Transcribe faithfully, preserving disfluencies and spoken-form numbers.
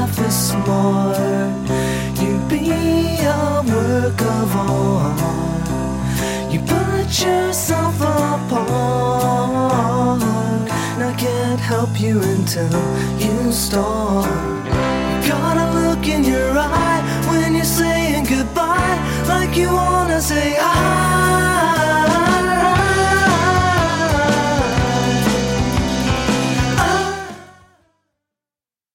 life is smart. You be a work of art. You put yourself apart. And I can't help you until you start. Got a look in your eye when you're saying goodbye, like you wanna say hi.